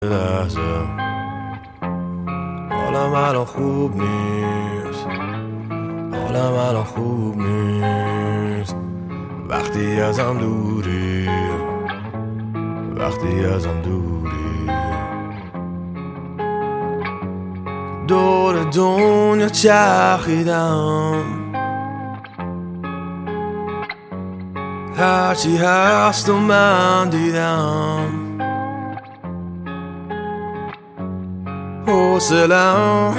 لحظه حالم الان خوب نیست، حالم الان خوب نیست. وقتی ازم دوری، وقتی ازم دوری. دور دنیا چرخیدم، هرچی هست و من دیدم. حوصله‌ام